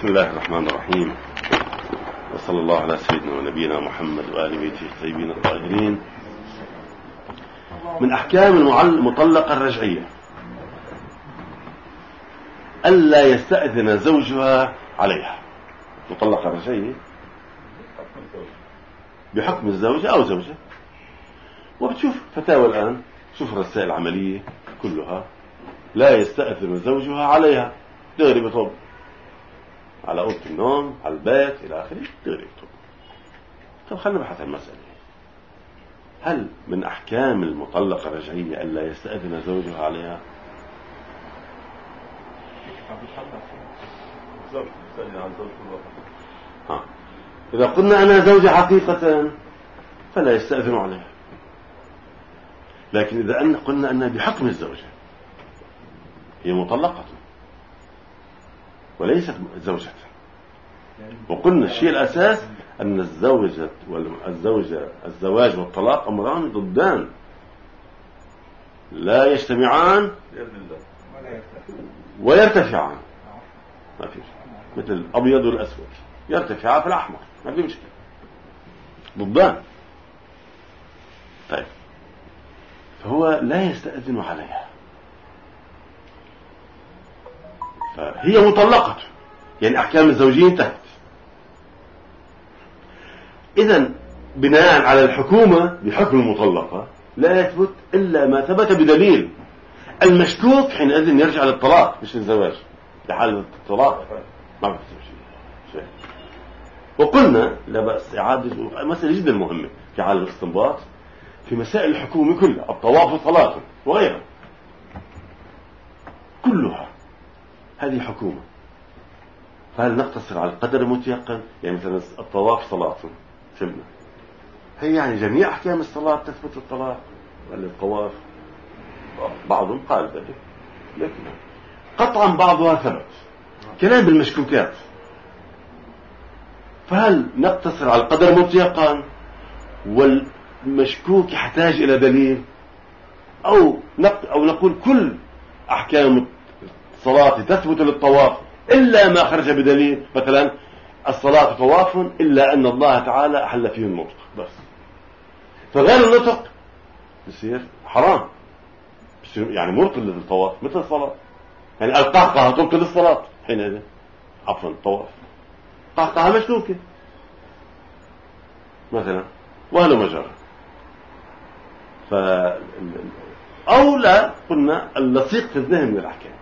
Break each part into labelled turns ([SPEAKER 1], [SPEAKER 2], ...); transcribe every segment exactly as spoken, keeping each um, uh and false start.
[SPEAKER 1] بسم الله الرحمن الرحيم، وصلى الله على سيدنا ونبينا محمد وآل بيته الطيبين الطاهرين. من أحكام المطلقة الرجعية ألا يستأذن زوجها عليها. مطلقة رجعية بحكم الزوجة أو زوجة، وبتشوف فتاوى الآن، شوف الرسائل العملية كلها لا يستأذن زوجها عليها، دغري بطب على أوضة النوم، على البيت إلى آخره، دغري بطب. طب خلينا نبحث عن المسألة، هل من أحكام المطلقة الرجعية ألا يستأذن زوجها عليها؟ ها. إذا قلنا أنا زوجة حقيقة فلا يستأذن عليها، لكن إذا أن قلنا أنها بحكم الزوجة هي مطلقة وليست زوجة، وقلنا الشيء الأساس أن الزوجة والزوجة الزواج والطلاق أمران ضدان لا يجتمعان ويرتفعان، ما في مثل الأبيض والأسود يرتفعان في الأحمر، ما في مشكلة، ضدان. طيب فهو لا يستأذن عليها، فهي مطلقة، يعني أحكام الزوجية انتهت. إذن بناء على الحكومة بحكم المطلقة لا يثبت إلا ما ثبت بدليل. المشكوك حينئذ يرجع للطلاق مش للزواج، لحال الطلاق ما بحث شيء. وقلنا لا بأس إعادة مسألة جدا مهمة في حال الاستنباط في مسائل الحكومة كلها، الطواف والصلاة وغيرها كلها هذه حكومة. فهل نقتصر على القدر المتيقن؟ يعني مثلا الطواف صلاة سمنا، هي يعني جميع أحكام الصلاة تثبت الطلاق ولا الطواف؟ بعضهم قال ذلك، لكن قطعا بعضها ثبت. كلام بالمشكوكات، فهل نقتصر على القدر المتيقن والمشكوك يحتاج إلى دليل، أو أو نقول كل أحكام الصلاة تثبت للطواف إلا ما خرج بدليل، مثلا الصلاة طواف إلا أن الله تعالى أحل فيه النطق بس، فغير النطق يصير حرام، يعني مرتل للطواف مثل الصلاة، يعني القهقه تبطل الصلاة حينئذ، عفوا الطواف قهقه مشكوكة مثلا وهلا مجرى. ف أو لا قلنا اللصيق في الذهن من الأحكام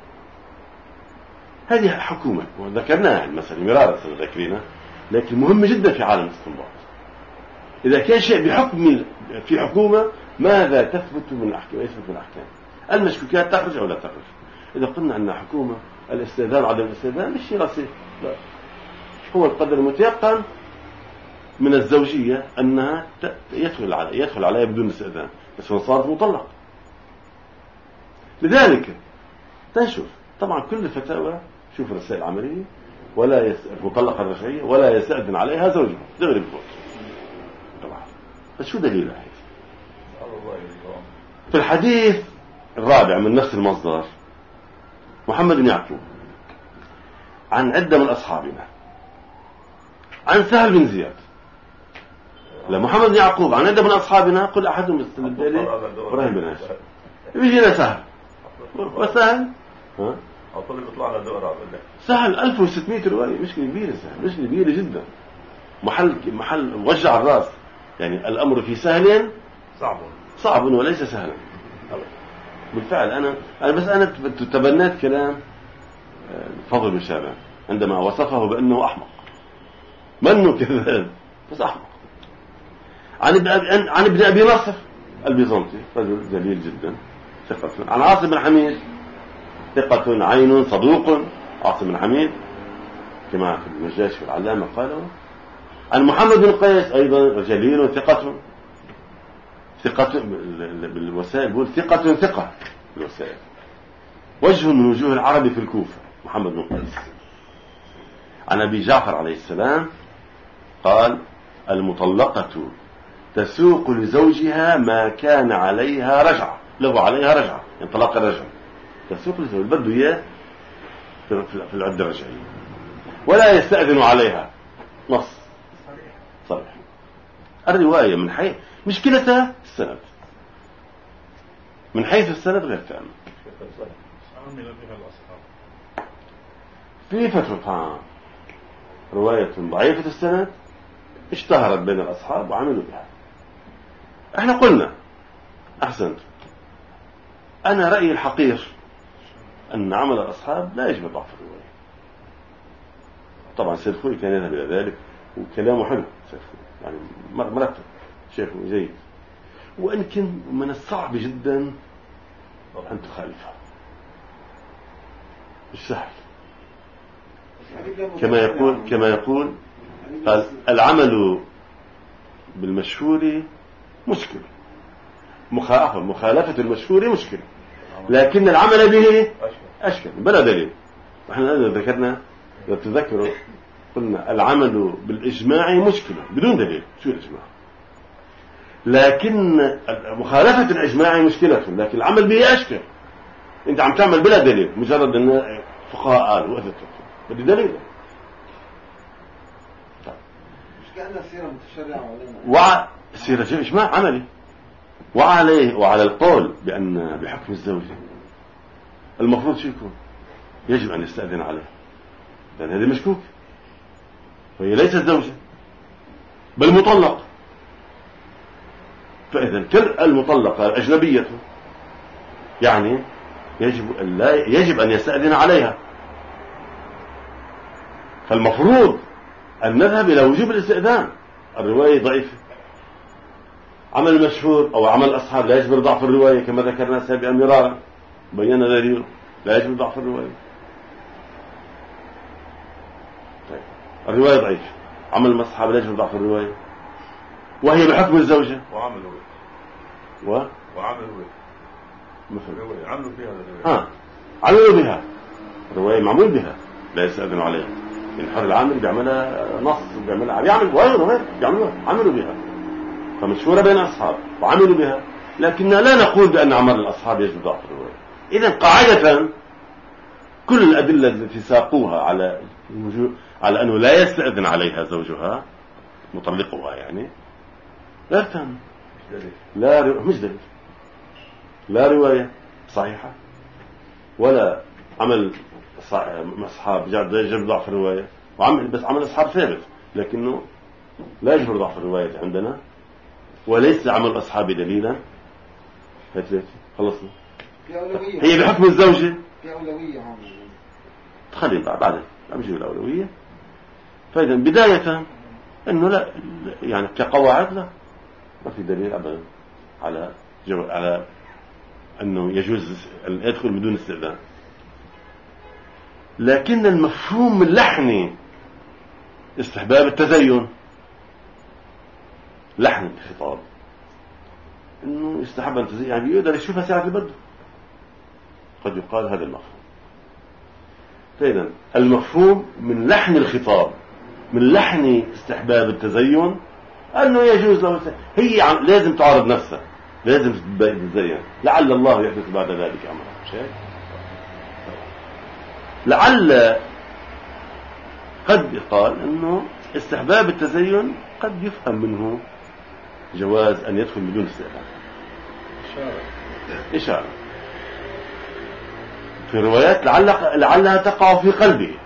[SPEAKER 1] هذه حكومة، وذكرناها المسألة مرارا سنذكرنا، لكن مهم جدا في عالم الاستنباط. إذا كان شيء بحكم في حكومة ماذا تثبت من الأحكام؟ يثبت من الأحكام المشكوكات تخرج أو لا تخرج. إذا قلنا أن حكومة الاستئذان عدم الاستئذان مش شيء رصيد، لا، هو القدر المتيقن من الزوجية أنها يدخل على يدخل عليها بدون استئذان، بس هو صارت مطلق. لذلك تنشوف طبعا كل الفتاوى، شوف الرسائل العملية، ولا يس... المطلقة الرجعية ولا يستأذن عليها زوجها دغري بفوت طبعا. بس شو دليل هذا؟ في الحديث الرابع من نفس المصدر محمد بن يعقوب عن عدة من أصحابنا عن سهل بن زياد، لمحمد بن يعقوب عن عدة من أصحابنا قل أحدهم بالسلبيلي إبراهيم بن هاشم، بيجينا سهل وسهل ها
[SPEAKER 2] أطلب يطلع على دورة
[SPEAKER 1] سهل ألف وستمائة رواية، مشكلة كبيرة، سهل مشكلة كبيرة جدا، محل محل وجع الراس، يعني الأمر في سهل
[SPEAKER 2] صعب
[SPEAKER 1] صعب وليس سهلا. بالفعل أنا أنا بس أنا تبنيت كلام فضل بن شعبان عندما وصفه بأنه أحمق، منه كذاب بس أحمق. عن عن ابن أبي نصر البيزنطي رجل جليل جدا ثقة، عن عاصم بن حميد ثقة عين صدوق، عاصم بن حميد كما في المجاش في العلامة قاله. عن محمد بن قيس أيضا جليل ثقة، ثقة بالوسائل بقول ثقة ثقة بالوسائل، وجه من وجوه العرب في الكوفة محمد بن قيس. عن أبي جعفر عليه السلام قال المطلقة تسوق لزوجها ما كان عليها رجعة، له عليها رجعة، يعني طلاق الرجعة، تسوق لزوجها بده إياه في العدة الرجعية. ولا يستأذن عليها. نص صريح. الرواية من حيث مشكلتها السند، من حيث السند غير تام. في فترة رواية ضعيفة السند اشتهرت بين الأصحاب وعملوا بها. احنا قلنا أحسنت، أنا رأيي الحقير أن عمل الأصحاب لا يجب ضعف الرواية. طبعا سيد خوي كان يذهب إلى ذلك وكلامه حلو، سيد خوي يعني مرتب شيخ جيد، وإن كان من الصعب جدا أن تخالفه، مش سهل. كما يقول كما يقول قال العمل بالمشهور مشكل، مخالفة المشهور مشكل، لكن العمل به أشكل بلا دليل. نحن ذكرنا لو تذكروا قلنا العمل بالإجماع مشكلة بدون دليل. شو الإجماع؟ لكن مخالفة الإجماع مشكلة، لكن العمل به أشكل. أنت عم تعمل بلا دليل، مجرد أن فقهاء قالوا وأثبتوا بدي دليل.
[SPEAKER 2] مش كأنها سيرة متشرعة
[SPEAKER 1] وع سيرة إجماع عملي، وعليه وعلى القول بأن بحكم الزوجة المفروض شو يكون؟ يجب أن يستأذن عليه، لأن هذه مشكوك، وهي ليست زوجة بل مطلق. فإذا كل المطلقة أجنبية، يعني يجب أن لا يجب أن يستأذن عليها. فالمفروض أن نذهب إلى وجوب الاستئذان. الرواية ضعيفة، عمل مشهور أو عمل الأصحاب لا يجبر ضعف الرواية كما ذكرنا سابقا مرارا، بينا دليل لا يجبر ضعف الرواية. طيب الرواية ضعيفة، عمل الأصحاب لا يجبر ضعف الرواية، وهي بحكم الزوجة
[SPEAKER 3] وعملوا
[SPEAKER 1] و
[SPEAKER 3] وعملوا
[SPEAKER 1] مثل
[SPEAKER 3] عملوا فيها
[SPEAKER 1] ها عملوا بها الرواية معمول بها لا يستأذن عليها. يعني حر العامل بيعملها نص بيعملها بيعمل وغيره غير بيعملوها عملوا بها، فمشهورة بين الأصحاب وعملوا بها، لكننا لا نقول بأن عمل الأصحاب يجب ضعف الرواية. إذن قاعدة كل الأدلة التي ساقوها على على أنه لا يستأذن عليها زوجها مطلقها يعني لا تهم، لا رو... مش دليل، لا رواية صحيحة ولا عمل أصحاب يجب ضعف الرواية، وعمل بس عمل أصحاب ثابت لكنه لا يجبر ضعف الرواية عندنا، وليس عمل أصحاب دليلا. خلصنا. هي بحكم الزوجة
[SPEAKER 2] في أولوية
[SPEAKER 1] تخلي بعد أمشي الأولوية. فإذا بداية أنه لا يعني كقواعد لا ما في دليل أبدا على جو على أنه يجوز أن يدخل بدون استئذان. لكن المفهوم اللحني استحباب التزين، لحن الخطاب انه يستحب ان تزين يعني يقدر يشوفها ساعة البدء، قد يقال هذا المفهوم. فإذا المفهوم من لحن الخطاب من لحن استحباب التزين انه يجوز له، هي لازم تعارض نفسها، لازم تتزين، لعل الله يحدث بعد ذلك امرا. شيء لعل قد يقال انه استحباب التزين قد يفهم منه جواز ان يدخل بدون استئذان. اشاره اشاره في روايات لعل لعلها تقع في قلبه،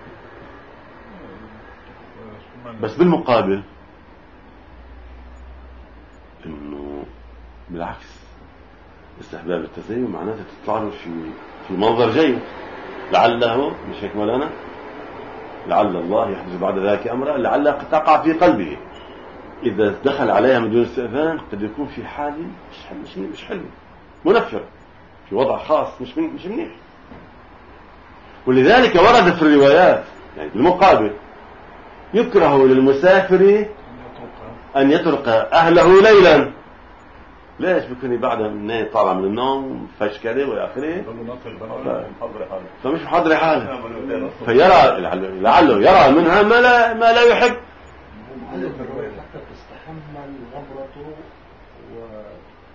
[SPEAKER 1] بس بالمقابل انه بالعكس استحباب التزين معناته تطلع له في في منظر جيد، لعله مش هيك مولانا، لعل الله يحدث بعد ذلك امرا لعلها تقع في قلبه. اذا دخل عليها من دون استئذان قد يكون في حال مش مش مش حلو، منفر، في وضع خاص مش مش منيح. ولذلك ورد في الروايات يعني بالمقابل يكره للمسافر ان يترك اهله ليلا. ليش؟ بيكون بعد من طالع من النوم فشكله والى اخره، فمش محضر حاله، فيرى لعله يرى منها ما لا ما لا يحب.
[SPEAKER 2] حتى تستحمل غبرته و...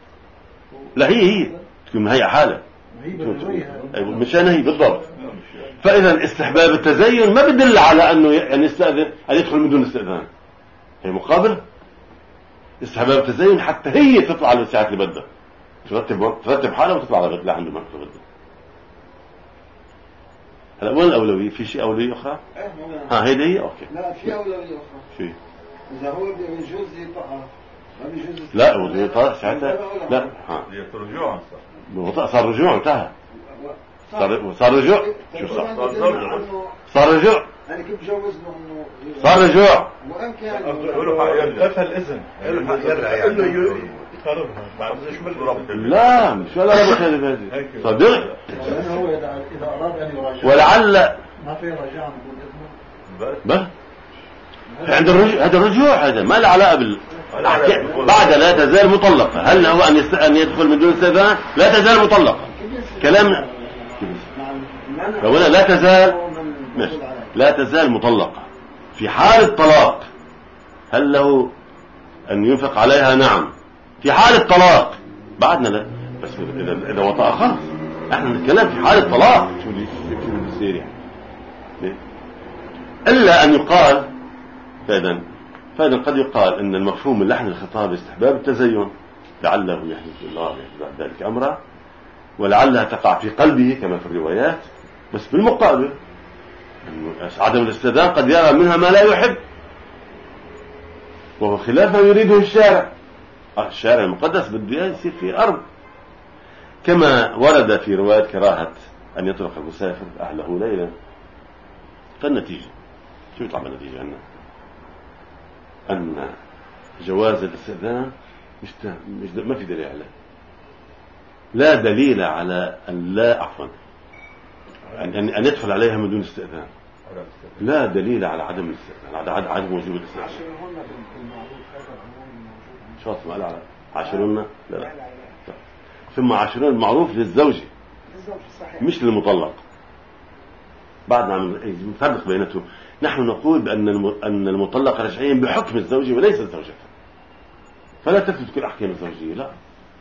[SPEAKER 1] لا هي هي تكون هي حاله
[SPEAKER 2] هي
[SPEAKER 1] مشان هي بالضبط فإذا استحباب التزين ما بدل على أنه يعني يستأذن أن يدخل من دون استئذان، هي مقابل استحباب التزين حتى هي تطلع على الساعات اللي بدها، ترتب ترتب حالها وتطلع على لا عنده ما بدها. هلا وين الأولوية؟ في شيء أولوية أخرى؟ ها هيدي هي أوكي.
[SPEAKER 2] لا في أولوية أخرى.
[SPEAKER 1] شو؟
[SPEAKER 2] إذا هو بيجوز يطأ ما بيجوز.
[SPEAKER 1] لا وجوز يطأ ساعتها لا ها.
[SPEAKER 3] رجوعا
[SPEAKER 1] صار. صار رجوع انتهى. صار صار رجوع. شو صار؟ صار رجوع.
[SPEAKER 2] يعني كيف جوزنا إنه
[SPEAKER 1] صار رجوع.
[SPEAKER 2] وأنك يعني
[SPEAKER 3] قفل الإذن. يرجع يعني.
[SPEAKER 1] لا مش ولا لا بخالف هذه صدق.
[SPEAKER 2] هو إذا أراد أن يراجع
[SPEAKER 1] ولعل
[SPEAKER 2] ما في رجاء نقول إذنه
[SPEAKER 1] بس عند الرجوع. هذا الرجوع هذا ما له علاقة بال بعد لا تزال مطلقة. هل هو أن يست... أن يدخل من دون استئذان؟ لا تزال مطلقة. كلامنا فهنا لا تزال مش. لا تزال مطلقة في حال الطلاق. هل له أن ينفق عليها؟ نعم في حال الطلاق. بعدنا لا بس إذا إذا وطأ خلص. احنا نتكلم في حال الطلاق. شو اللي شو اللي بيصير يعني؟ إلا أن يقال فإذا فإذا قد يقال أن المفهوم من لحن الخطاب استحباب التزين لعله يحدث الله يحدث ذلك أمره ولعلها تقع في قلبه كما في الروايات. بس بالمقابل عدم الاستئذان قد يرى منها ما لا يحب وهو خلاف ما يريده الشارع. الشارع المقدس بده يصير في أرض كما ورد في رواية كراهة أن يطلق المسافر أهله ليلا. فالنتيجة شو يطلع بالنتيجة؟ أن أن جواز الاستئذان مش مش ما في دليل عليه. لا دليل على أن لا عفوا أن أن يدخل عليها من دون استئذان. لا دليل على عدم الاستئذان على عدم وجوب الاستئذان. شو اسمه قال على عاشرون؟ لا لا ثم عاشرون المعروف للزوجة مش للمطلق. بعد عم نفرق بينته. نحن نقول بأن أن المطلق رجعيا بحكم الزوجة وليس الزوجة، فلا تثبت كل أحكام الزوجية لا.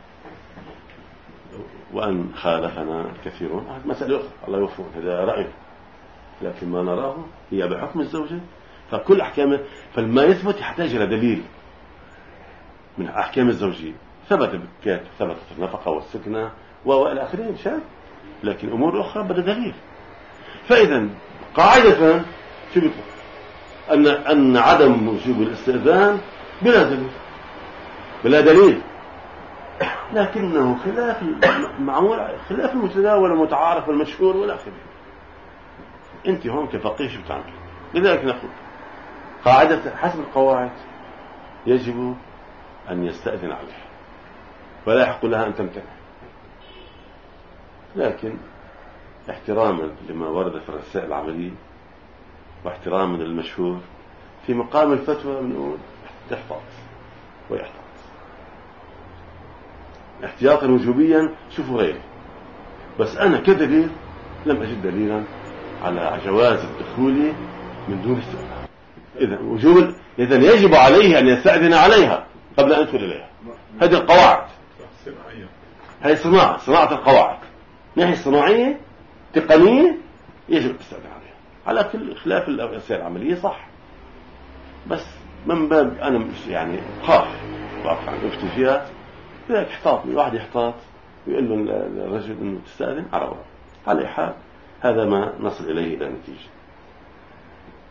[SPEAKER 1] وأن خالفنا كثيرون هذه مسألة أخرى الله يوفقه هذا رأيه، لكن ما نراه هي بحكم الزوجة فكل أحكامه. فلما يثبت يحتاج إلى دليل من أحكام الزوجية. ثبت بالكات ثبتت النفقة والسكنة وإلى آخره شاف، لكن أمور أخرى بدها دليل. فإذا قاعدة شو بيقول أن أن عدم وجوب الاستئذان بلا دليل بلا دليل لكنه خلاف المعمول خلاف المتداول والمتعارف والمشهور ولا آخره. أنت هون كفقيه شو بتعمل؟ لذلك نقول قاعدة حسب القواعد يجب أن يستأذن عليها ولا يحق لها أن تمتنع، لكن احتراما لما ورد في الرسائل العملية واحتراما للمشهور في مقام الفتوى بنقول تحفظ ويحتاط احتياطا وجوبيا. شوفوا غيري بس أنا كدليل لم أجد دليلا على جواز الدخول من دون استئذان. إذا وجوب إذا يجب عليه أن يستأذن عليها قبل أن يدخل إليها. هذه القواعد هذه صناعة صناعة القواعد ناحية صناعية تقنية يجب الاستئذان عليها على كل خلاف الأسئلة العملية صح. بس من باب أنا مش يعني خاف واقف عن أفتي فيها لذلك احتاط من واحد يحتاط ويقول له الرجل أنه تستأذن على وراء. على حال هذا ما نصل إليه إلى نتيجة.